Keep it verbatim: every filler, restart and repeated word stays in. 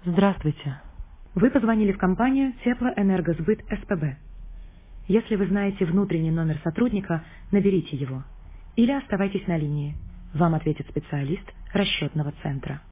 Здравствуйте. Вы позвонили в компанию Теплоэнергосбыт СПБ. Если вы знаете внутренний номер сотрудника, наберите его. Или оставайтесь на линии. Вам ответит специалист расчетного центра.